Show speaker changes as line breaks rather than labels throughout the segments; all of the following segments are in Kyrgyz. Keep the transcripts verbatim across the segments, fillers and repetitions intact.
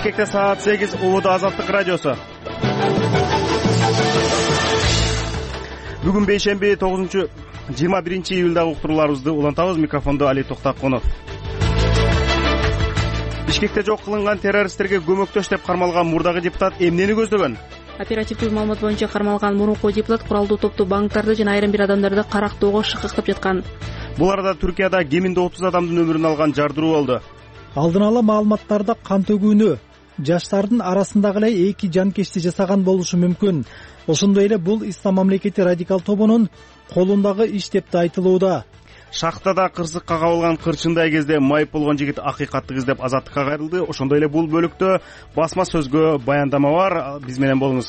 Бишкекте саат сегиз, Улуу Азаттык радиосу. Бүгүн бейшемби тогузунчу жыйырма биринчи июлдагы уктурууларыбызды улантабыз. Микрофондо Али Токтакунов. Бишкекте жок кылынган террористтерге көмөктөш деп кармалган мурдагы депутат эмнени көздөгөн?
Оперативдүү маалымат боюнча кармалган мурунку депутат куралдуу топту, банктарды жана айрым бир адамдарды карактоого шыкыктап жаткан.
Бул арада Түркияда кеминде отуз адамдын өмүрүн алган жардыруу болду.
Алдын ала маалыматтарда кан төгүүнү жаштардын арасындагы эле эки жанкечти жасаган болушу мүмкүн. Ошондой эле бул Ислам мамлекети радикал тобунун колундагы иш деп да айтылууда.
Шахтада кырсыкка кабылган кырчындай кезде майып болгон жигит акыйкатты издеп азаттыкка кайрылды. Ошондой эле бул бөлүктө басма сөзгө баяндама бар. Биз менен болуңуз.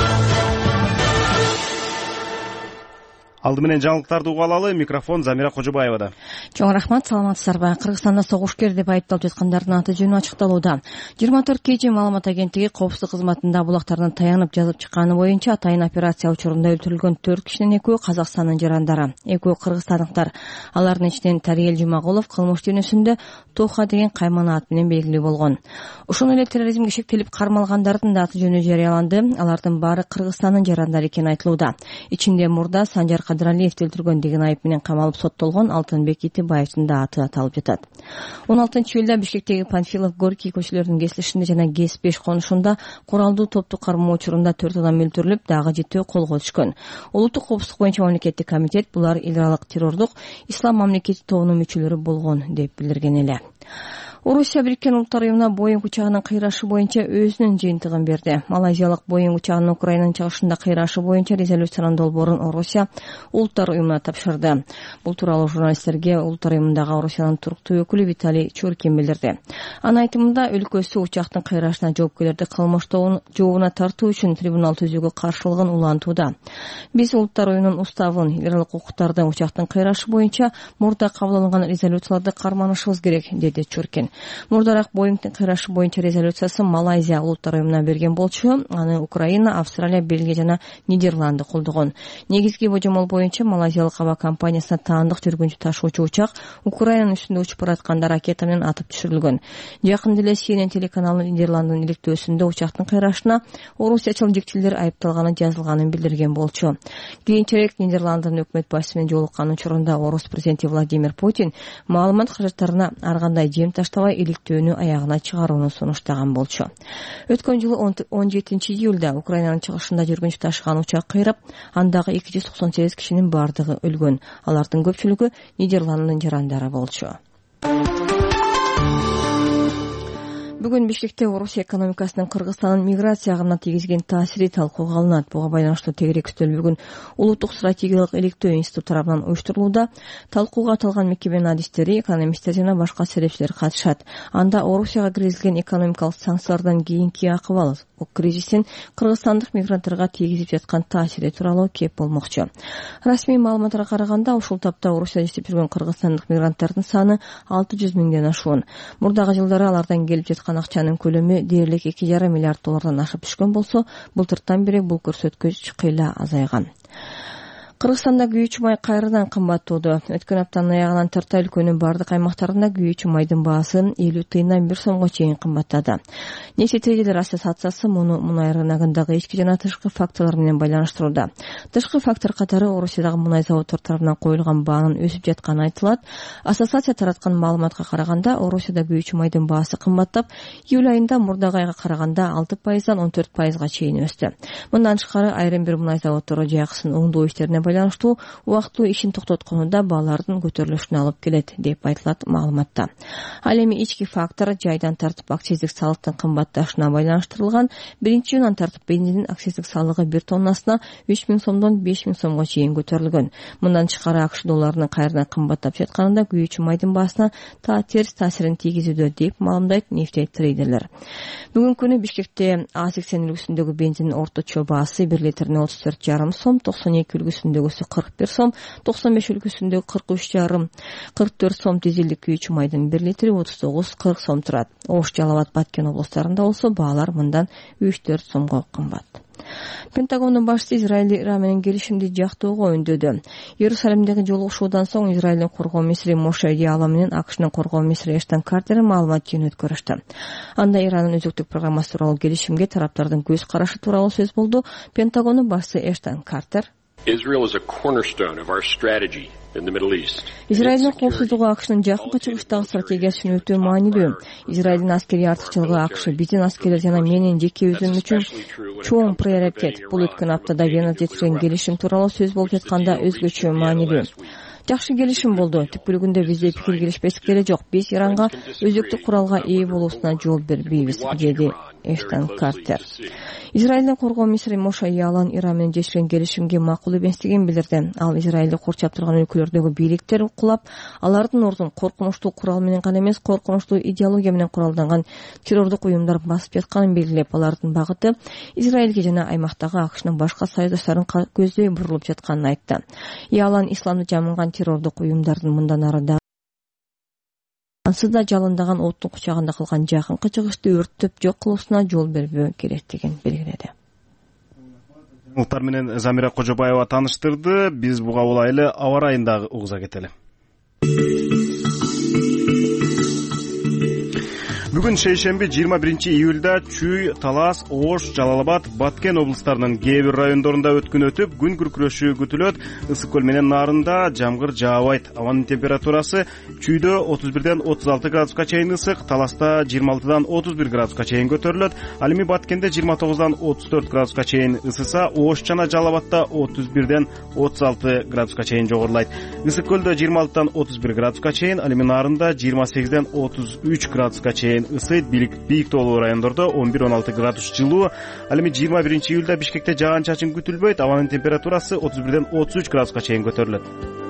Алды менен жаңылыктарды угуп алалы. Микрофон Замира Кожобаевада.
Чоң рахмат, саламатсыздарбы? Кыргызстанда согушкер деп айыпталып жаткандардын аты жөнү ачыкталууда. жыйырма төрт кей жи маалымат агенттиги коопсуздук кызматында булактардан таянып жазып чыкканы боюнча атайын операция учурунда өлтүрүлгөн төрт кишинин экөө Казакстандын жарандары, экөө кыргызстандыктар. Алардын ичинен Тариел Жумагулов кылмыш дүйнөсүндө Тоха деген каймана ат менен белгилүү болгон. Ошондой эле терроризмге шектелип кармалгандардын да аты жөнү жарыяланды. Алардын баары Кыргызстандын жарандары экени айтылууда. Ичинде мурда Санжар Кадыралиевди өлтүргөн деген айып менен камалып соттолгон Алтынбек Итибаевдин да аты аталып жатат. он алтынчы июлда Бишкектеги Панфилов, Горький көчөлөрүнүн кесилишинде жана ГЭС беш конушунда куралдуу топту кармоо учурунда төрт адам өлтүрүлүп, дагы жетөө колго түшкөн. Улуттук коопсуздук боюнча мамлекеттик комитет булар эл аралык террордук Ислам мамлекети тобунун мүчөлөрү болгон деп билдирген эле. Орусия Бириккен Улуттар уюмуна Боинг учагынын кыйрашы боюнча өзүнүн жыйынтыгын берди. Малайзиялык Боинг учагынын Украинанын чыгышында кыйрашы боюнча резолюциянын долбоорун Орусия Улуттар уюмуна тапшырды. Бул тууралуу журналисттерге Улуттар уюмундагы Орусиянын туруктуу өкүлү Виталий Чуркин билдирди. Анын айтымында өлкөсү учактын кыйрашына жоопкерлерди кылмыш жообуна тартуу үчүн трибунал түзүүгө каршылыгын улантууда. Биз Улуттар уюмунун уставын, эл аралык укуктардын учактын кыйрашы боюнча мурда кабыл алынган резолюцияларды карманышыбыз керек, деди Чуркин. Мурдараак Боингдин кыйрашы боюнча резолюциясын Малайзия Улуттар уюмуна берген болчу. Аны Украина, Австралия, Бельгия жана Нидерланды колдогон. Негизги божомол боюнча Малайзиялык аба компаниясына таандык жүргүнчү ташуучу учак Украинанын үстүндө учуп баратканда ракета менен атып түшүрүлгөн. Жакында эле Си Эн Эн телеканалынын Нидерландынын иликтөөсүндө учактын кыйрашына орусиячыл жектилер айыпталганы жазылганын билдирген болчу. Кийинчерээк Нидерландынын өкмөт башчысы менен жолуккан учурунда Орус президенти Владимир Путин маалымат каражаттарына ар кандай жем таштабай иликтөөнү аягына чыгарууну сунуштаган болчу. Өткөн жылы он жетинчи июлда Украинанын чыгышында жүргүнчү ташыган учак кыйрап, андагы эки жүз токсон сегиз кишинин бардыгы өлгөн. Алардын көпчүлүгү Нидерландынын жарандары болчу. Бүгүн Бишкекте Орусия экономикасынын Кыргызстандын миграция агымына тийгизген таасири талкууга алынат. Буга байланыштуу тегерек үстөл бүгүн Улуттук стратегиялык иликтөө институту тарабынан уюштурулууда. Талкууга аталган мекеменин адистери, экономисттер жана башка серепчилер катышат. Анда Орусияга киргизилген экономикалык санкциялардан кийинки акыбал, кризистин кыргызстандык мигранттарга тийгизип жаткан таасири тууралуу кеп болмокчу. Расмий маалыматтарга караганда, ушул тапта Орусияда иштеп жүргөн кыргызстандык мигранттардын саны алты жүз миңден ашуун. Мурдагы жылдары алардан келип жаткан акчанын көлөмү дээрлик эки жарым миллиард доллардан ашып түшкөн болсо, былтыртан бери бул көрсөткүч кыйла азайган. Кыргызстанда күйүүчү май кайрадан кымбаттоодо. Өткөн аптанын аягынан тарта өлкөнүн бардык аймактарында күйүүчү майдын баасы элүү тыйындан бир сомго чейин кымбаттады. Нефть трейдерлер ассоциациясы муну мунай рыногундагы ички жана тышкы факторлор менен байланыштырууда. Тышкы фактор катары Орусиядагы мунай заводдор тарабынан коюлган баанын өсүп жатканы айтылат. Ассоциация тараткан маалыматка караганда, Орусияда күйүүчү майдын баасы кымбаттап, июль айында мурдагы айга караганда алты пайыздан он төрт пайызга чейин өстү. Мындан тышкары айрым бир мунай заводдору жайкысын оңдоо иштерине байланыштуу убактылуу ишин токтотконунда баалардын көтөрүлүшүнө алып келет деп айтылат маалыматта. Ал эми ички фактор жайдан тартып акциздик салыктын кымбатташына байланыштырылган. Биринчи июндан тартып бензиндин акциздик салыгы бир тоннасына үч миң сомдон беш миң сомго чейин көтөрүлгөн. Мындан тышкары АКШ долларынын кайрадан кымбаттап жатканында күйүүчү майдын баасына та терс таасирин тийгизүүдө деп маалымдайт нефть трейдерлер. Бүгүнкү күнү Бишкекте А сексен үлгүсүндөгү бензиндин орточо баасы бир литрине отуз төрт жарым сом, токсон эки үлгүсүндөгү кырк бир сом, токсон беш үлгүсүндөгү кырк үч жарым, кырк төрт сом, дизелдик күйүүчү майдын бир литри отуз тогуз кырк сом турат. Ош, Жалал абад, Баткен облустарында болсо баалар мындан үч төрт сомго кымбат. Пентагондун башчысы Израиль Иран менен келишимди жактоого үндөдү. Иерусалимдеги жолугушуудан соң Израилдин коргоо министри Моше Яалан менен АКШнын коргоо министри Эштон Картер маалымат жыйынын өткөрүштү. Анда Ирандын өзөктүк программасы тууралуу келишимге тараптардын көз карашы тууралуу сөз болду. Пентагондун башчысы Эштон Картер Израилдин коопсуздугу АКШнын жакынкы чыгыштагы стратегиясы үчүн өтө маанилүү. Израилдин аскерий артыкчылыгы АКШ, биздин аскерлер жана менин жеке өзүм үчүн чоң приоритет. Бул өткөн аптада Венада жетишкен келишим тууралуу сөз болуп жатканда өзгөчө маанилүү. Жакшы келишим болду. Түп бөлүгүндө бизде пикир келишпестик деле жок. Биз Иранга өзөктүк куралга ээ болуусуна жол бербейбиз, деди Эштон Картер. Израилдин коргоо министри Моше Яалан Иран менен жетишкен келишимге макул эместигин билдирди. Ал Израилди курчап турган өлкөлөрдөгү бийликтер кулап, алардын ордун коркунучтуу курал менен гана эмес, коркунучтуу идеология менен куралданган террордук уюмдар басып жатканын белгилеп, алардын багыты Израилге жана аймактагы АКШнын башка союздаштарын көздөй бурулуп жатканын айтты. Яалан исламды жамынган террордук уюмдардын мындан ары ансыда жалындаган оттун кучагында калган жакынкы чыгышты өрттөп жок кылуусуна жол бербөө керектигин белгиледи.
Ултар менен Замира Кожобаева тааныштырды. Биз буга улайлы аба ырайындагы угуза кетели. Бүгүн шейшемби жыйырма биринчи июлда Чүй, Талас, Ош, Жалал-Абад, Баткен облустарынын кээ бир райондорунда өткүн өтүп, күн күркүрөшү күтүлөт. Ысык көл менен Нарында жамгыр жаабайт. Абанын температурасы Чүйдө отуз бирден отуз алты градуска чейин ысык, Таласта жыйырма алтыдан отуз бир градуска чейин көтөрүлөт. Ал эми Баткенде жыйырма тогуздан отуз төрт градуска чейин ысыса, Ош жана Жалал-Абадта отуз бирден отуз алты градуска чейин жогорулайт. Ысык көлдө жыйырма алтыдан отуз бир градуска чейин, ал эми Нарында жыйырма сегизден отуз үч градуска чейин ысыйт. Бийик тоолуу райондордо он бир он алты градус жылуу. Ал эми жыйырма биринчи июлда Бишкекте жаан чачын күтүлбөйт. Абанын температурасы отуз бирден отуз үч градуска чейин көтөрүлөт.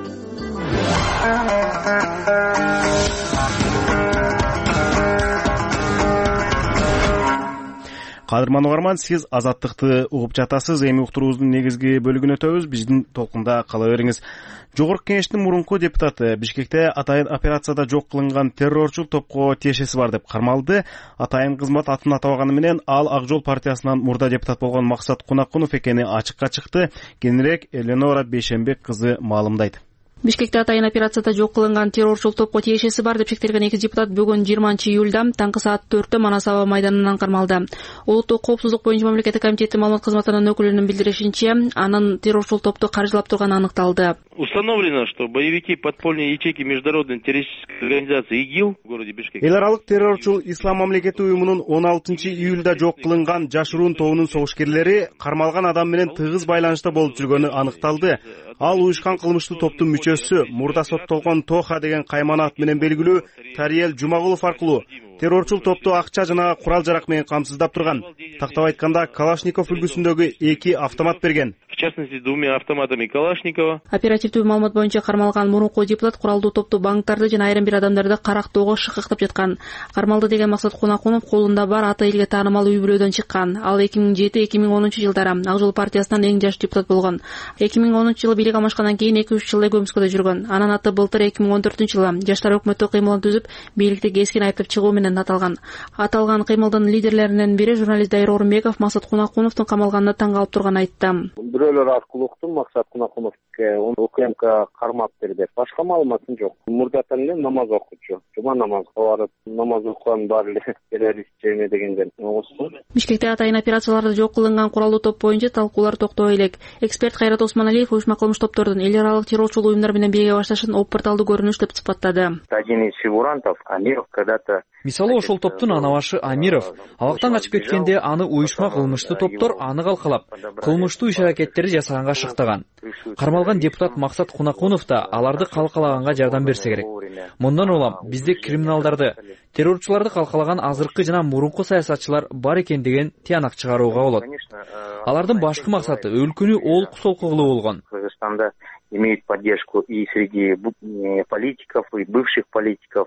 Кадырман угарман, сиз Азаттыкты угуп жатасыз. Эми уктуруубуздун негизги бөлүгүнө өтөбүз. Биздин толкунда кала бериңиз. Жогорку кеңештин мурунку депутаты Бишкекте атайын операцияда жок кылынган террорчул топко тиешеси бар деп кармалды. Атайын кызмат атын атабаганы менен ал Ак жол партиясынан мурда депутат болгон Максат Кунакунов экени ачыкка чыкты. Кененирээк Эленора Бейшембек кызы маалымдайт.
Бишкекте атайын операцияда жок кылынган террорчул топко тиешеси бар деп шектелген эки депутат бүгүн жыйырманчы июлда таңкы саат төрттө Манас аба майданынан кармалды. Улуттук коопсуздук боюнча мамлекеттик комитеттин маалымат кызматынын өкүлүнүн билдиришинче, анын террорчул топту каржылап турганы аныкталды.
Установлено, что боевики подпольной ячейки международной террористической организации ИГИЛ в городе Бишкек.
Эл аралык террорчул Ислам мамлекети уюмунун он алтынчы июлда жок кылынган жашыруун тобунун согушкерлери кармалган адам менен тыгыз байланышта болуп жүргөнү аныкталды. Ал уюшкан кылмыштуу топтун мүчөсү, мурда соттолгон Тоха деген каймана ат менен белгилүү Тариел Жумагулов аркылуу террорчул топту акча жана курал жарак менен камсыздап турган. Тактап айтканда, Калашников үлгүсүндөгү эки автомат берген.
В частности, двумя автоматами Калашникова.
Оперативдүү маалымат боюнча кармалган мурунку депутат куралдуу топту банктарды жана айрым бир адамдарды карактоого шыкыктап жаткан. Кармалды деген Максат Кунакунов колунда бар ата элге таанымал үй бүлөдөн чыккан. Ал эки миң жети эки миң онунчу жылдары Ак жол партиясынан эң жаш депутат болгон. эки миң онунчу жылы бийлик алмашкандан кийин эки үч жыл Көмскөдө жүргөн. Анын аты былтыр эки миң он төртүнчү жылы жаштар өкмөттүк кыймылын түзүп, бийликти кескин айыптап чыгуу менен аталган. Аталган кыймылдын лидерлеринин бири журналист Дайыр Орунбеков Максат Кунакуновдун камалганына таң калып турганын айтты.
Бирөөлөр аркылуу уктум, Максат Кунакуновке УКМК кармап берди. Башка маалыматым жок. Мурдатан эле намаз окучу. Жума намазга барып, намаз окуган бар эле террорист жеме дегенден угуштум.
Бишкекте атайын операцияларда жок кылынган куралдуу топ боюнча талкуулар токтой элек. Эксперт Кайрат Осмоналиев уюшма кылмыш топтордун эл аралык террорчул уюмдар менен бирге башташын оппорталдуу көрүнүш деп сыпаттады.
Один из фигурантов Амиров когда-то
Мисалы ошол топтун ана башы Амиров абактан качып кеткенде аны уюшма кылмыштуу топтор аны калкалап, кылмыштуу иш-аракеттерди жасаганга шыктаган. Кармалган депутат Максат Кунакунов да аларды калкалаганга жардам берсе керек. Мындан улам бизде криминалдарды, террорчуларды калкалаган азыркы жана мурунку саясатчылар бар экен деген тыянак чыгарууга болот. Алардын башкы максаты өлкөнү олку солку кылуу болгон.
Кыргызстанда имеет поддержку и среди политиков, и бывших политиков,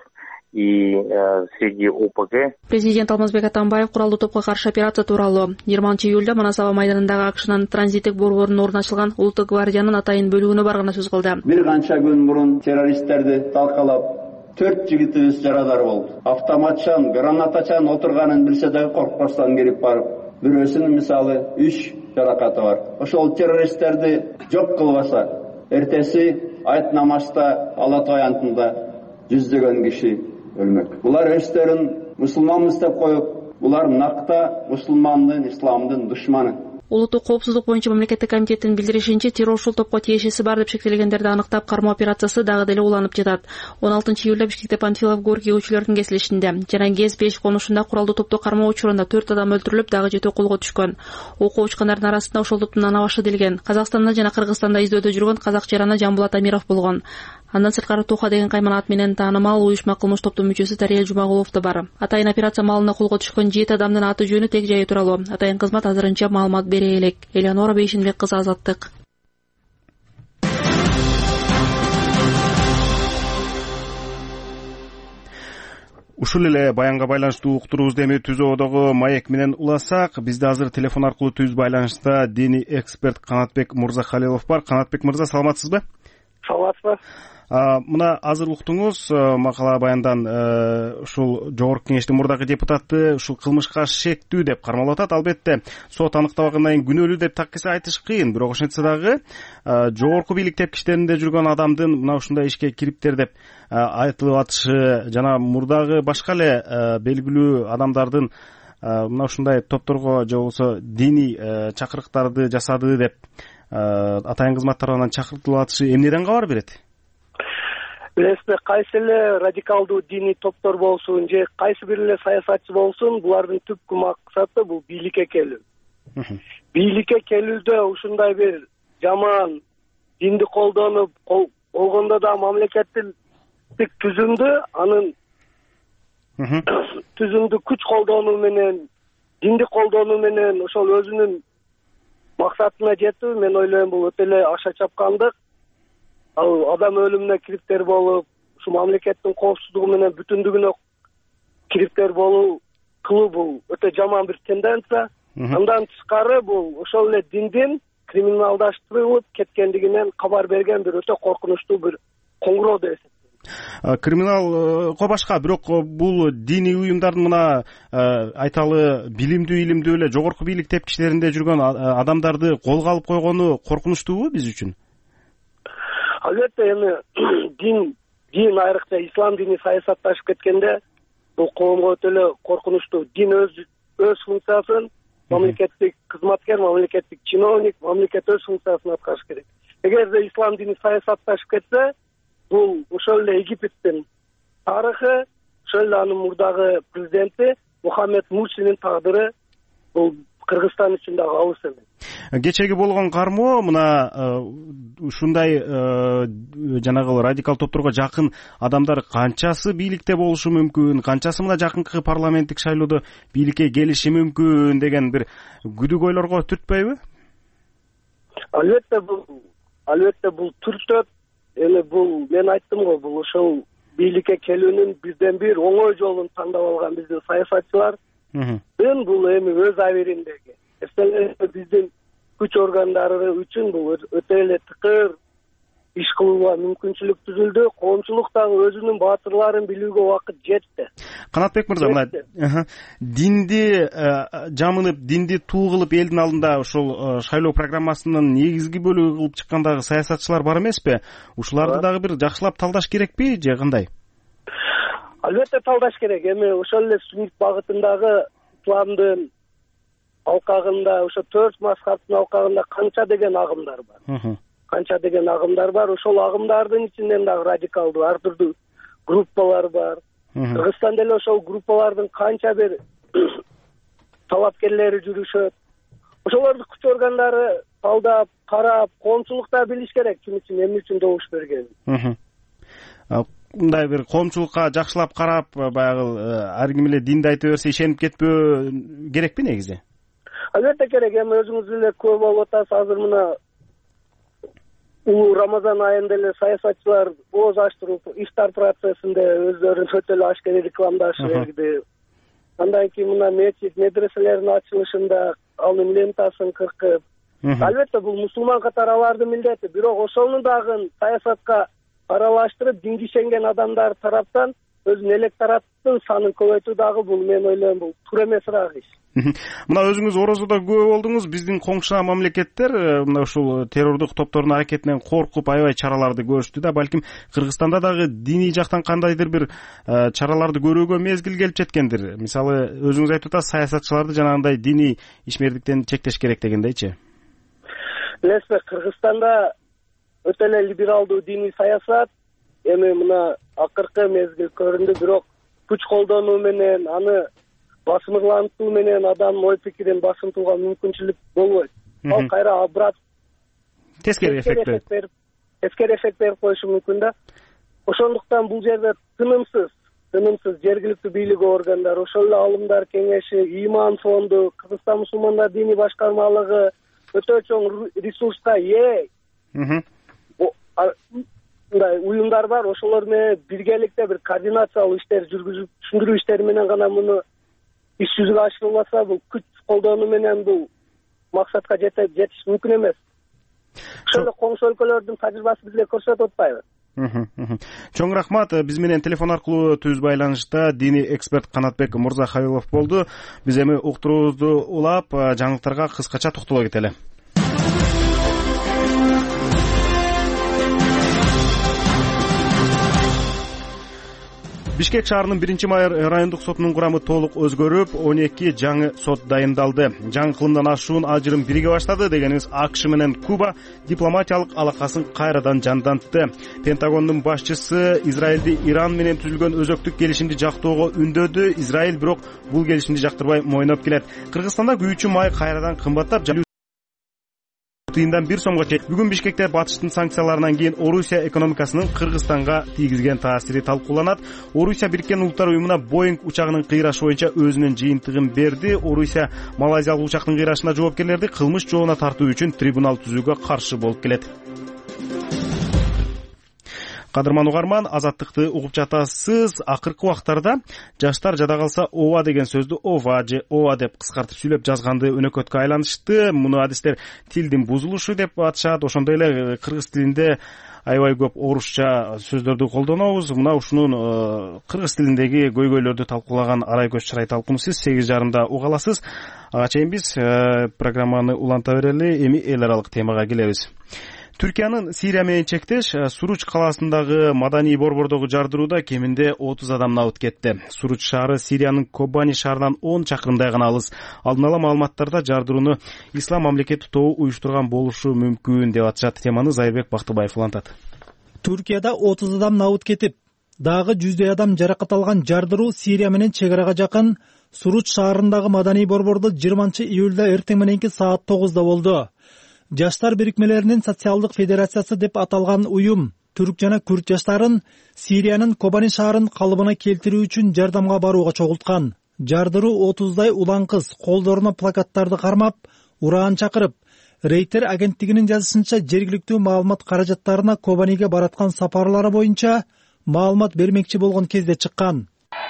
и э, среди ОПГ.
Президент Алмазбек Атамбаев куралдуу топко каршы операция тууралуу жыйырманчы июлда Манас аба майданындагы АКШнын транзиттик борборунун ордуна ачылган Улуттук гвардиянын атайын бөлүгүнө барганда сөз кылды.
Бир канча күн мурун террористтерди талкалап төрт жигитибиз жарадар болду. Автоматчан, гранатачан отурганын билсе да коркпостон кирип барып, бирөөсүн мисалы үч жаракаты бар. Ошол террористтерди жок кылбаса, эртеси айт намазда Алла аянтында жүздөгөн киши өлмөк. Булар өздөрүн мусулманбыз деп коюп, булар накта мусулмандын, исламдын душманы.
Улуттук коопсуздук боюнча мамлекеттик комитеттин билдиришинче, террорчул топко тиешеси бар деп шектелгендерди аныктап кармоо операциясы дагы деле уланып жатат. он алтынчы июлда Бишкекте Панфилов Горький көчөлөрүнүн кесилишинде жана ГЭС беш конушунда куралдуу топту кармоо учурунда төрт адам өлтүрүлүп, дагы жетөө колго түшкөн. Окуу учкандардын арасында ошол топтун ана башы делген. Казакстанда жана Кыргызстанда издөөдө жүргөн казак жараны Жамбулат Амиров болгон. Андан сырткары Туха деген кайманат менен таанымал уюшма кылмыш топтун мүчөсү Тария Жумагулов да бар. Атайын операция маалында колго түшкөн жети адамдын аты жөнү, тег жайы тууралуу атайын кызмат азырынча маалымат бере элек. Элеонора Бейшинбек кызы, Азаттык.
Ушул эле баянга байланыштуу уктуруубузду эми Түз Ободогу маек менен уласак, бизде азыр телефон аркылуу түз байланышта диний эксперт Канатбек Мырзахалилов бар. Канатбек мырза, саламатсызбы?
Саламатсызбы.
Мына азыр уктуңуз макала баяндан ушул жогорку кеңештин мурдагы депутаты ушул кылмышка шектүү деп кармалып атат. Албетте сот аныктабагандан кийин күнөөлүү деп так эсе айтыш кыйын, бирок ошентсе дагы жогорку бийлик тепкичтеринде жүргөн адамдын мына ушундай ишке кириптер деп айтылып атышы жана мурдагы башка эле белгилүү адамдардын мына ушундай топторго же болбосо диний чакырыктарды жасады деп атайын кызмат тарабынан чакыртылып атышы эмнеден кабар берет?
Билесизби, кайсы эле радикалдуу диний топтор болсун же кайсы бир эле саясатчы болсун, булардын түпкү максаты бул бийликке келүү. Бийликке келүүдө ушундай бир жаман динди колдонуп болгондо да мамлекеттик түзүмдү, анын түзүмдү күч колдонуу менен, динди колдонуу менен ошол өзүнүн максатына жетүү, мен ойлойм бул өтө эле аша чапкандык. Ал адам өлүмүнө кириптер болуп, ушу мамлекеттин коопсуздугу менен бүтүндүгүнө кириптер болуу кылуу бул өтө жаман бир тенденция. Андан тышкары бул ошол эле диндин криминалдаштырылып кеткендигинен кабар берген бир өтө коркунучтуу бир коңгуроо деп эсептейм.
Криминалго башка, бирок бул диний уюмдардын мына айталы билимдүү илимдүү эле жогорку бийлик тепкичтеринде жүргөн адамдарды колго алып койгону коркунучтуубу биз үчүн?
Албетте, эми дин, дин айрыкча ислам дини саясатташып кеткенде бул коомго өтө эле коркунучтуу. Дин өз өз функциясын, мамлекеттик кызматкер, мамлекеттик чиновник, мамлекет өз функциясын аткарыш керек. Эгерде ислам дини саясатташып кетсе, бул ошол эле Египеттин тарыхы, ошол эле анын мурдагы президенти Мухаммед Мурсинин тагдыры бул Кыргызстан үчүн дагы алыс эмес.
Кечеги болгон кармоо мына ушундай жанагы радикал топторго жакын адамдар канчасы бийликте болушу мүмкүн, канчасы мына жакынкы парламенттик шайлоодо бийликке келиши мүмкүн деген бир күдүк ойлорго түртпөйбү?
Албетте бул албетте бул түртөт. Эми бул мен айттым го, бул ошол бийликке келүүнүн бирден бир оңой жолун тандап алган биздин саясатчылар. Бул бул эми өз абириндеги. Биздин күч органдары үчүн бул өтө эле тыкыр иш кылууга мүмкүнчүлүк түзүлдү. Коомчулук дагы өзүнүн баатырларын билүүгө убакыт жетти.
Канатбек мырза, мына динди жамынып, динди туу кылып элдин алдында ошол шайлоо программасынын негизги бөлүгү кылып чыккандагы саясатчылар бар эмеспи? Ушуларды дагы бир жакшылап талдаш керекпи же кандай?
Албетте талдаш керек. Эми ошол эле сүннит багытындагы исламдын алкагында, ошо төрт мазхабтын алкагында канча деген агымдар бар. Канча деген агымдар бар. Ошол агымдардын ичинен дагы радикалдуу ар түрдүү группалар бар. Кыргызстанда эле ошол группалардын канча бир талапкерлери жүрүшөт. Ошолорду күч органдары талдап, карап, коомчулук да билиш керек ким үчүн, эмне үчүн добуш бергенин.
Мындай бир коомчулукка жакшылап карап, баягы ар ким эле динди айта берсе ишенип кетпөө керекпи негизи?
Албетте керек. Эми өзүңүз эле көп болуп атасыз. Азыр мына улуу Рамазан айында эле саясатчылар ооз ачтырып, ифтар процессинде өздөрүн өтө эле ашкере рекламдашып берди. Андан кийин мына мечит, медреселердин ачылышында анын лентасын кыркып. Албетте бул мусулман катары алардын милдети, бирок ошону дагы саясатка аралаштырып, динге ишенген адамдар тараптан өзүнүн электораттын санын көбөйтүү дагы бул мен ойлойм бул туура эмесирээк иш.
Мына өзүңүз орозодо күбө болдуңуз. Биздин коңшуна мамлекеттер мына ушул террордук топтордун аракетинен коркуп аябай чараларды көрүштү да. Балким Кыргызстанда дагы диний жактан кандайдыр бир чараларды көрүүгө мезгил келип жеткендир. Мисалы өзүңүз айтып атасыз, саясатчыларды жанагындай диний ишмердиктен чектеш керек дегендейчи.
Билесизби, Кыргызстанда өтө эле либералдуу диний саясат эми мына акыркы мезгил көрүндү, бирок күч колдонуу менен, аны басымырлантуу менен адамдын ой пикирин басымтууга мүмкүнчүлүк болбойт. Ал кайра абрат
тескери эффект
берип, тескери эффект берип коюшу мүмкүн да. Ошондуктан бул жерде тынымсыз, тынымсыз жергиликтүү бийлик органдары, ошол эле алымдар кеңеши, иман фонду, Кыргызстан мусулмандар диний башкармалыгы өтө чоң ресурска ээ мындай уюмдар бар. Ошолор менен биргеликте бир координациялуу иштер жүргүзүп, түшүндүрүү иштери менен гана муну иш жүзүгө ашырылбаса, бул күч колдонуу менен бул максатка жетиш мүмкүн эмес. Ошол эле коңшу өлкөлөрдүн тажрыйбасы бизге көрсөтүп атпайбы?
Чоң рахмат. Биз менен телефон аркылуу түз байланышта диний эксперт Канатбек Мырзахалилов болду. Биз эми уктуруубузду улап, жаңылыктарга кыскача токтоло кетели. Бишкек шаарынын биринчи май райондук сотунун курамы толук өзгөрүп, он эки жаңы сот дайындалды. Жаңы кылымдан ашуун ажырым бириге баштады дегенибиз АКШ менен Куба дипломатиялык алакасын кайрадан жандантты. Пентагондун башчысы Израилди Иран менен түзүлгөн өзөктүк келишимди жактоого үндөдү. Израиль бирок бул келишимди жактырбай мойноп келет. Кыргызстанда күйүүчү май кайрадан кымбаттап, тыйындан бир сомго чейин. Бүгүн Бишкекте батыштын санкцияларынан кийин Орусия экономикасынын Кыргызстанга тийгизген таасири талкууланат. Орусия Бириккен Улуттар уюмуна Боинг учагынын кыйрашы боюнча өзүнүн жыйынтыгын берди. Орусия малайзиялык учактын кыйрашына жоопкерлерди кылмыш жообуна тартуу үчүн трибунал түзүүгө каршы болуп келет. Кадырман угарман, азаттыкты угуп жатасыз. Акыркы убактарда жаштар жада калса ооба деген сөздү ова же ооа деп кыскартып сүйлөп жазганды өнөкөткө айланышты. Муну адистер тилдин бузулушу деп атышат. Ошондой эле кыргыз тилинде аябай көп орусча сөздөрдү колдонобуз. Мына ушунун кыргыз тилиндеги көйгөйлөрдү талкуулаган Арай Көз Чырай талкуун сиз сегиз жарымда уга аласыз. Ага чейин биз программаны уланта берели. Эми эл аралык темага келебиз. Түркиянын Сирия менен чектеш Суруч калаасындагы маданий борбордогу жардырууда кеминде отуз адам набыт кетти. Суруч шаары Сириянын Кобани шаарынан он чакырымдай гана алыс. Алдын ала маалыматтарда жардырууну Ислам мамлекети тобу уюштурган болушу мүмкүн деп атышат. Теманы Зайырбек Бактыбаев улантат.
Түркияда отуз адам набыт кетип, дагы жүздөй адам жаракат алган жардыруу Сирия менен чек арага жакын Суруч шаарындагы маданий борбордо жыйырманчы июлда эртең мененки саат тогузда болду. Жаштар бирикмелеринин социалдык федерациясы деп аталган уюм түрк жана күрд жаштарын Сириянын Кобани шаарын калыбына келтирүү үчүн жардамга барууга чогулткан. Жардыруу отуздай улан кыз колдоруна плакаттарды кармап, ураан чакырып, Рейтер агенттигинин жазышынча жергиликтүү маалымат каражаттарына Кобаниге бараткан сапарлары боюнча маалымат бермекчи болгон кезде чыккан.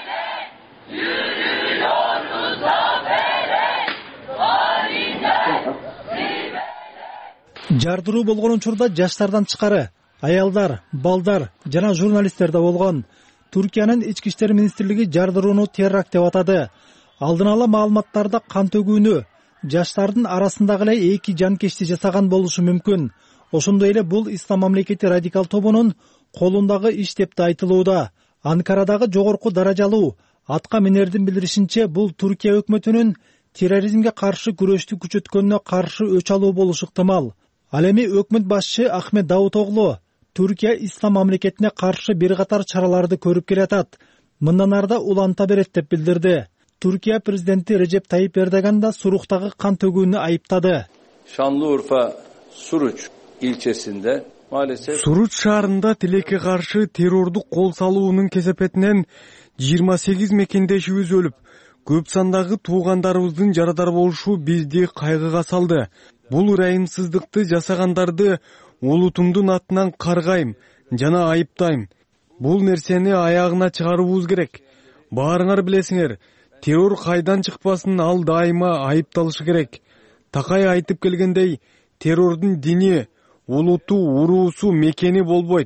Жардыруу болгон учурда жаштардан тышкары аялдар, балдар жана журналисттер да болгон. Түркиянын ички иштер министрлиги жардырууну теракт деп атады. Алдын ала маалыматтарда кан төгүүнү жаштардын арасындагы эле эки жанкечти жасаган болушу мүмкүн. Ошондой эле бул Ислам мамлекети радикал тобунун колундагы иш деп да айтылууда. Анкарадагы жогорку даражалуу атка минердин билдиришинче, бул Түркия өкмөтүнүн терроризмге каршы күрөштү күчөткөнүнө каршы өч алуу болушу ыктымал. Ал эми өкмөт башчы Ахмет Давутоглу Түркия ислам мамлекетине каршы бир катар чараларды көрүп келатат. Мындан арда уланта берет деп билдирди. Түркия президенти Режеп Тайип Эрдоган да Суруктагы кан төгүүнү айыптады.
Şanlıurfa Suruç ilçesinde maalesef
Suruç шаарында тилекке каршы террордук кол салуунун кесепетинен жыйырма сегиз мекендешибиз өлүп, көп сандагы туугандарыбыздын жарадар болушу бизди кайгыга салды. Бул ырайымсыздыкты жасагандарды улутумдун атынан каргайм жана айыптайм. Бул нерсени аягына чыгарууубуз керек. Баарыңар билесиңер, террор кайдан чыкпасын, ал дайыма айыпталышы керек. Такай айтып келгендей, террордун дини, улуту, уруусу, мекени болбойт.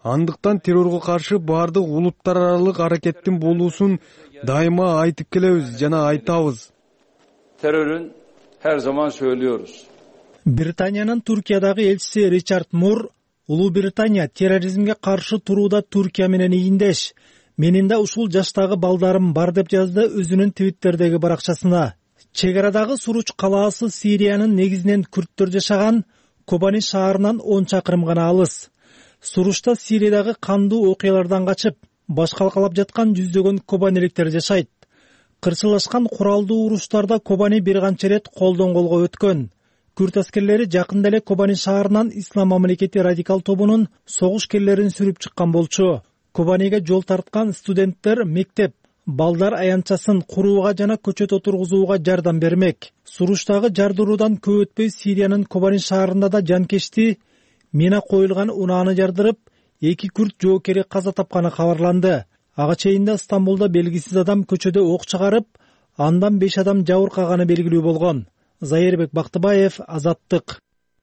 Андыктан террорго каршы баардык улуттар аралык аракеттин болуусун дайыма айтып келебиз жана айтабыз.
Terörün her zaman söylüyoruz.
Британиянын Туркиядагы элчиси Ричард Мур, Улуу Британия терроризмге каршы турууда Туркия менен ийиндеш. Менин да ушул жаштагы балдарым бар деп жазды өзүнүн Твиттердеги баракчасына. Чек арадагы Суруч калаасы Сириянын негизинен күрттөр жашаган Кобани шаарынан он чакырым гана алыс. Суручта Сириядагы кандуу окуялардан качып, баш калкалап жаткан жүздөгөн кобаниликтер жашайт. Кырсылашкан куралдуу уруштарда Кобани бир канча ирет колдон колго өткөн. Күрт аскерлери жакында эле Кобани шаарынан Ислам мамлекети радикал тобунун согушкерлерин сүрүп чыккан болчу. Кобаниге жол тарткан студенттер мектеп, балдар аянтчасын курууга жана көчөт отургузууга жардам бермек. Суруштагы жардыруудан көп өтпөй Сириянын Кобани шаарында да жанкечти мина коюлган унааны жардырып, эки күрт жоокери каза тапканы кабарланды. Ага чейинде Стамбулда белгисиз адам көчөдө ок чыгарып, андан беш адам жабыркаганы белгилүү болгон. Зайырбек Бактыбаев, Азаттык.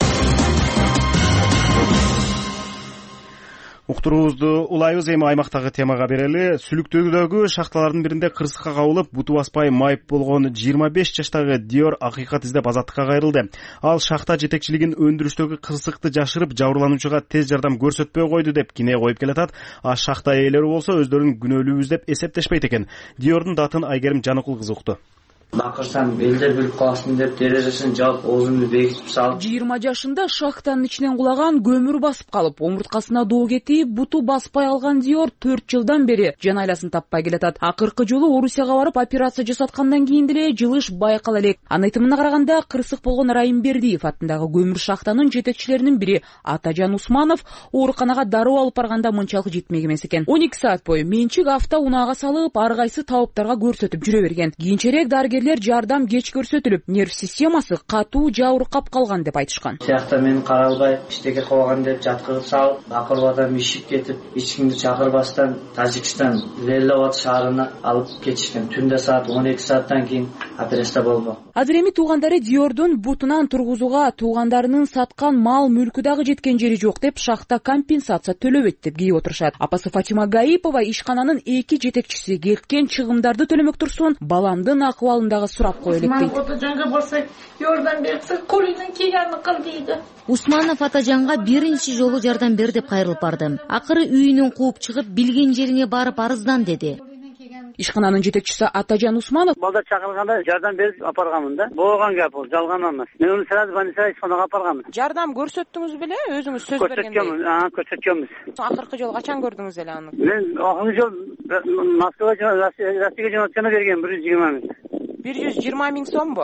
Уктуруубузду улайбыз, эми аймактагы темага берели. Сүлүктөгүдөгү шахталардын биринде кырсыкка кабылып, буту баспай майып болгон жыйырма беш жаштагы Диор акыйкат издеп азаттыкка кайрылды. Ал шахта жетекчилигин өндүрүштөгү кырсыкты жашырып, жабырлануучуга тез жардам көрсөтпөй койду деп кине коюп келатат. А шахта ээлери болсо өздөрүн күнөөлүүбүз деп эсептешпейт экен. Диордун датын Айгерим Жаныкул кызы укту.
Бакырсам элдер билип калсын деп терезесин жаап оозумду бекитип салып.
жыйырма жашында шахтанын ичинен кулаган көмүр басып калып, омурткасына доо кетип, буту баспай алган Диор төрт жылдан бери жан айласын таппай келатат. Акыркы жолу Орусияга барып операция жасаткандан кийин деле жылыш байкала элек. Анын айтымына караганда, кырсык болгон Райымбердиев аттындагы көмүр шахтанын жетекчилеринин бири Атажан Усманов ооруканага дароо алып барганда мынчалык жетмек эмес экен. он эки саат бою менчик авто унаага салып, ар кайсы табыптарга көрсөтүп жүрө берген. Кийинчерээк дарыгер жардам кеч көрсөтүлүп, нерв системасы катуу жабыркап калган деп айтышкан.
Сиякта мен каралбай, иштеке кылган деп жаткызып салып, акырып адам ишип кетип, эч кимди чакырбастан Тажикстан Леллабад шаарына алып кетишкен. Түндө саат он эки сааттан кийин операция болду.
Азыр эми туугандары Диордун бутунан тургузууга туугандарынын саткан мал мүлкү дагы жеткен жери жок деп шахта компенсация төлөбөйт деп кейип отурушат. Апасы Фатима Гаипова ишкананын эки жетекчиси кеткен чыгымдарды төлөмөк турсун, баламдын акыбалын дагы сурап кое элек дейт.
Атажанга барсак, жардам берсе, колунун келгенин кыл дейди.
Усманов Атажанга биринчи жолу жардам бер деп кайрылып бардым. Акыры үйүнөн кууп чыгып, билген жериңе барып арыздан деди.
Ишкананын жетекчиси Атажан Усманов:
балдар чакырганда жардам берип апарганмын да. Болгон гап бул, жалган эмес. Мен уну сразу больницага ишканага апарганмын.
Жардам көрсөттүңүз беле, өзүңүз сөз бергендей?
Көрсөткөнбүз, көрсөткөнбүз.
Акыркы жолу качан көрдүңүз эле аны?
Мен акыркы жол Москвага, Россияга жөнөткөндө берген бир жүз жыйырма миң.
бир жүз жыйырма миң сомбу?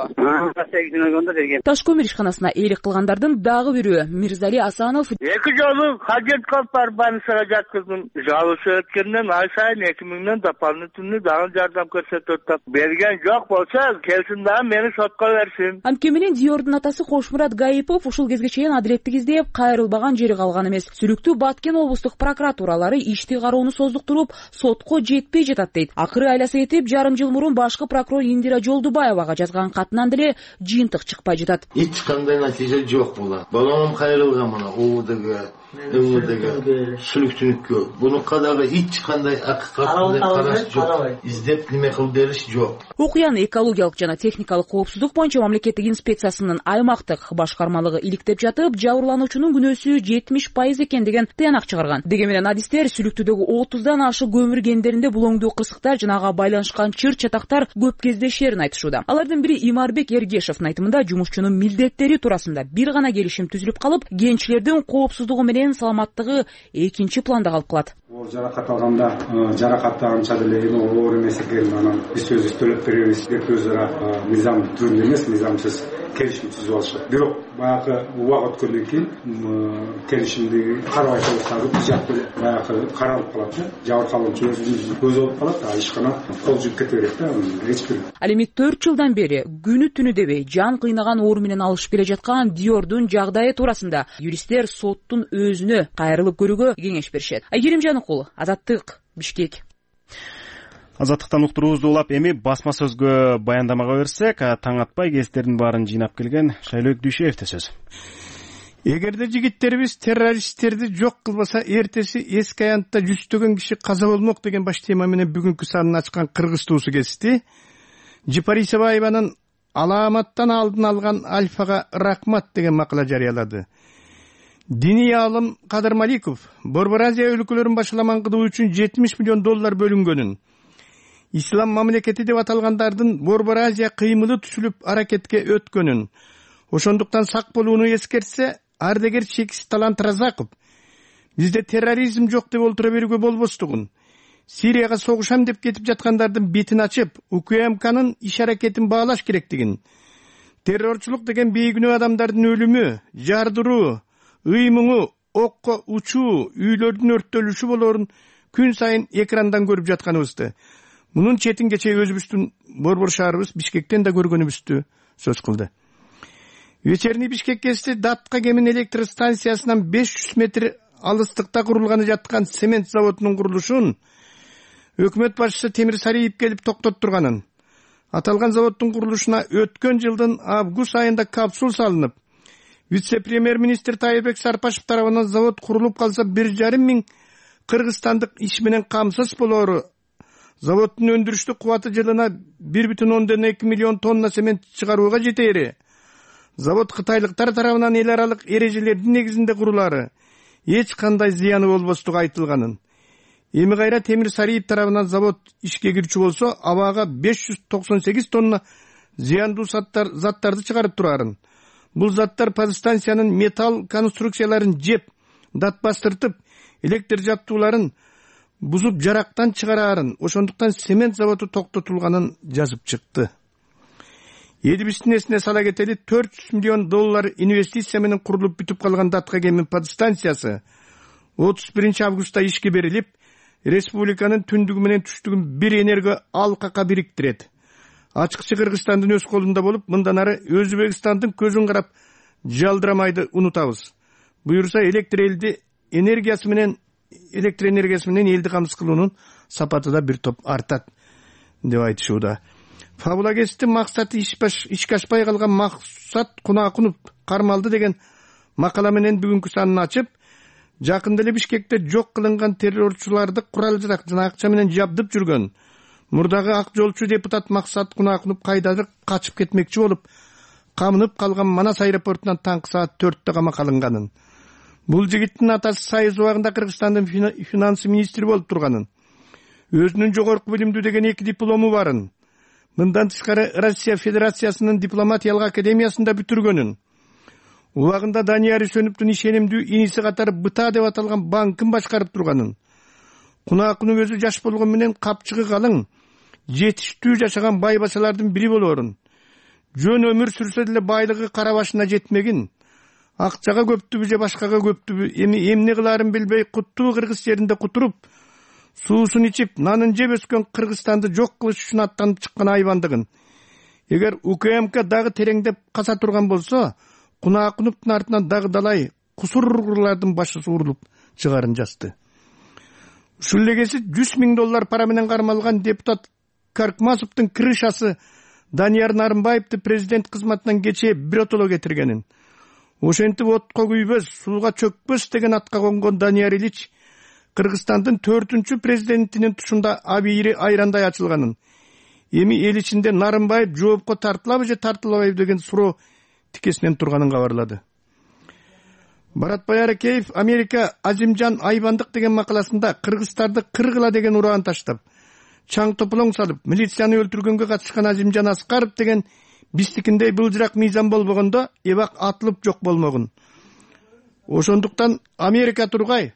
Таш көмүр ишканасына эйлик кылгандардын дагы бирөө Мирзали Асанов:
эки жолу хажет кылып барып больницага жаткыздым. Жалысы өткөндөн ай сайын эки миңден дополнительный дагы жардам көрсөтөт. Берген жок болсо, келсин дагы мени сотко берсин.
Анткени менен Диордун атасы Кошмурат Гаипов ушул кезге чейин адилеттик издеп, кайрылбаган жери калган эмес. Сүлүктүү Баткен облустук прокуратуралары ишти кароону создуктуруп, сотко жетпей жатат дейт. Акыры айласы этип, жарым жыл мурун башкы прокурор Индира Жолдубаевага жазган катынан деле жыйынтык чыкпай жатат.
Эч кандай натыйжа жок була. Балам кайрылган мына ОУдагы, МВдагы, сүлүктүнүккө. Бунукка дагы эч кандай акыйкат караш жок. Издеп неме кылып бериш жок.
Окуяны экологиялык жана техникалык коопсуздук боюнча мамлекеттик инспекциясынын аймактык башкармалыгы иликтеп жатып, жабырлануучунун күнөөсү жетимиш пайыз экен деген тыянак чыгарган. Деге менен адистер сүлүктүүдөгү отуздан ашык көмүр кендеринде булоңдуу кырсыктар жана ага байланышкан чыр чатактар көп кездешерин айтышууда. Алардын бири Имарбек Эргешевдин айтымында, жумушчунун милдеттери туурасында бир гана келишим түзүлүп калып, кенчилердин коопсуздугу менен саламаттыгы экинчи планда калып калат.
Жаракат алганда жаракатты анча деле оор эмес экен, анан биз өзүбүз төлөп беребиз деп өз ара мыйзам түрүндө эмес, мыйзамсыз келишим түзүп алышат. Бирок баягы убак өткөндөн кийин келишимди карабай коюштагы бизжак деле баягы каралып калат да. Жабыркалуучу өзүнүн көзү болуп калат, а ишкана кол жүк кете берет да. Эч бир.
Ал эми төрт жылдан бери күнү түнү дебей жан кыйнаган оор менен алышып келе жаткан Диордун жагдайы туурасында юристтер соттун өзүнө кайрылып көрүүгө кеңеш беришет. Айгерим Жаныкул, Азаттык, Бишкек.
Азаттыктан уктуруубузду улап, эми басма сөзгө баяндамага берсек, таң атпай кездердин баарын жыйнап келген Шайлоок Дүйшеевде сөз.
Эгерде жигиттерибиз террористтерди жок кылбаса, эртеси эски аянтта жүздөгөн киши каза болмок деген баш тема менен бүгүнкү санын ачкан Кыргыз туусу кести. Жипар Исабаеванын аламаттан алдын алган Альфага рахмат деген макала жарыялады. Диний алым Кадыр Маликов Борбор Азия өлкөлөрүн башаламан кылуу үчүн жетимиш миллион доллар бөлүнгөнүн, ислам мамлекети деп аталгандардын Борбор Азия кыймылы түшүлүп аракетке өткөнүн, ошондуктан сак болууну эскертсе, ардагер Чекис Талант Разаков бизде терроризм жок деп олтура берүүгө болбостугун, Сирияга согушам деп кетип жаткандардын бетин ачып, УКМКнын иш аракетин баалаш керектигин, террорчулук деген бейгүнөө адамдардын өлүмү, жардыруу, ыймыңы, окко учуу, үйлөрдүн өрттөлүшү болоорун күн сайын экрандан көрүп жатканыбызды, мунун четин кечээ өзүбүздүн борбор шаарыбыз Бишкектен да көргөнүбүздү сөз кылды. Вечерний Бишкек кести Датка кемин электр станциясынан беш жүз метр алыстыкта курулганы жаткан цемент заводунун курулушун өкмөт башчысы Темир Сариев келип токтоттурганын, аталган заводдун курулушуна өткөн жылдын август айында капсул салынып, вице-премьер-министр Тайырбек Сарпашев тарабынан завод курулуп калса бир жарым миң кыргызстандык иш менен камсыз болоору, заводдун өндүрүштүк кубаты жылына бир бүтүн ондон эки миллион тонна цемент чыгарууга жетери, завод кытайлыктар тарабынан эл аралык эрежелердин негизинде курулары, эч кандай зыяны болбостугу айтылганын. Эми кайра Темир Сариев тарабынан завод ишке кирчү болсо, абага беш жүз токсон сегиз тонна зыяндуу заттар заттарды чыгарып турарын. Бул заттар подстанциянын металл конструкцияларын жеп, дат бастыртып, электр жабдууларын бузуп жарактан чыгарарын, ошондуктан цемент заводу токтотулганын жазып чыкты. Элибиздин эсине сала кетели, төрт жүз миллион доллар инвестиция менен курулуп бүтүп калган Датка кемин подстанциясы отуз биринчи августта ишке берилип, республиканын түндүгү менен түштүгүн бир энерго алкакка бириктирет. Ачыкчы Кыргызстандын өз колунда болуп, мындан ары Өзбекстандын көзүн карап жалдырамайды унутабыз. Буюрса электр элди энергиясы менен электр энергиясы менен элди камсыз кылуунун сапаты да бир топ артат деп айтышууда. Фабула кести максаты ишке ашпай калган Максат Кунакунов кармалды деген макала менен бүгүнкү санын ачып, жакында эле Бишкекте жок кылынган террорчуларды курал жарак жана акча менен жабдып жүргөн мурдагы ак жолчу депутат Максат Кунакунов кайдадыр качып кетмекчи болуп, камынып калган Манас аэропортунан таңкы саат төрттө камакка алынганын. Бул жигиттин атасы Сайыз убагында Кыргызстандын финанс министри болуп турганын, өзүнүн жогорку билимдүү деген эки диплому барын, мындан тышкары Россия Федерациясынын дипломатиялык академиясында бүтүргөнүн, убагында Данияр Үсөновдун ишенимдүү иниси катары Быта деп аталган банкын башкарып турганын, Кунакунов өзү жаш болгон менен капчыгы калың, жетиштүү жашаган байбачалардын бири болоорун, жөн өмүр сүрсө деле байлыгы кара башына жетмегин, акчага көптүбү же башкага көптүбү эми эмне кылаарын билбей куттуу кыргыз жеринде кутуруп, суусун ичип, нанын жеп өскөн Кыргызстанды жок кылыш үчүн аттанып чыккан айбандыгын. Эгер УКМК дагы тереңдеп каса турган болсо, Кунакуновдун артынан дагы далай кусурлардын башы суурулуп чыгарын жазды. Ушул легеси жүз миң доллар пара менен кармалган депутат Каркмасовдун крышасы Данияр Нарымбаевди президент кызматынан кечээ биротоло кетиргенин, ошентип отко күйбөс, сууга чөкпөс деген атка конгон Данияр Ильич Кыргызстандын төртүнчү президентинин тушунда абийири айрандай ачылганын, эми эл ичинде Нарымбаев жоопко тартылабы же тартылбайбы деген суроо тикесинен турганын кабарлады. Баратбай Аракеев Америка Азимжан Айбандык деген макаласында кыргыздарды кыргыла деген ураан таштап, чаң тополоң салып, милицияны өлтүргөнгө катышкан Азимжан Аскаров деген биздикиндей былжырак мыйзам болбогондо эбак атылып жок болмогун. Ошондуктан Америка тургай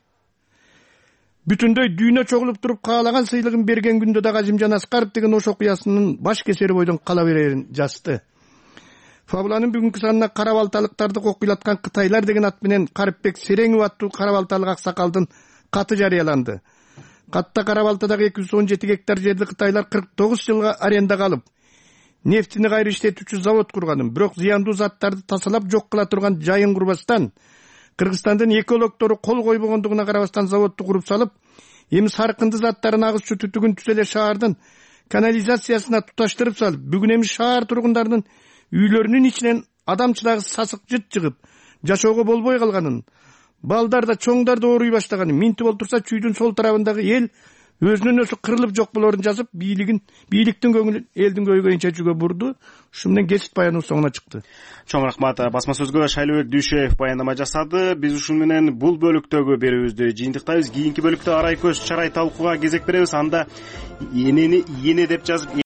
бүтүндөй дүйнө чогулуп туруп каалаган сыйлыгын берген күндө да Азимжан Аскаров деген ош окуясынын баш кесери бойдон кала берерин жазды. Фабуланын бүгүнкү санына карабалталыктарды кокуйлаткан Кытайлар деген ат менен Карипбек Сереңов аттуу карабалталык аксакалдын каты жарыяланды. Катта Карабалтадагы эки жүз он жети гектар жерди Кытайлар кырк тогуз жылга арендага алып, нефтини кайра иштетүүчү завод курганын, бирок зыяндуу заттарды тасалап жок кыла турган жайын курбастан, Кыргызстандын экологтору кол койбогондугуна карабастан заводду куруп салып, эми саркынды заттарын агызчу түтүгүн түз эле шаардын канализациясына туташтырып салып, бүгүн эми шаар тургундарынын үйлөрүнүн ичинен адамчылагы сасык жыт чыгып, жашоого болбой калганын, балдар да чоңдар да ооруй баштаганын, минтип олтурса чүйдүн сол тарабындагы эл өзүнөн өзү кырылып жок болоорун жазып, бийлигин, бийликтин көңүлүн элдин көйгөйүн чечүүгө бурду. Ушу менен кесип баянуу соңуна чыкты.
Чоң рахмат. Басма сөзгө Шайлыбек Дүйшөев баяндама жасады. Биз ушун менен бул бөлүктөгү берүүбүздү жыйынтыктайбыз. Кийинки бөлүктө арай көз чарай талкууга кезек беребиз. Анда энени ийене деп жазып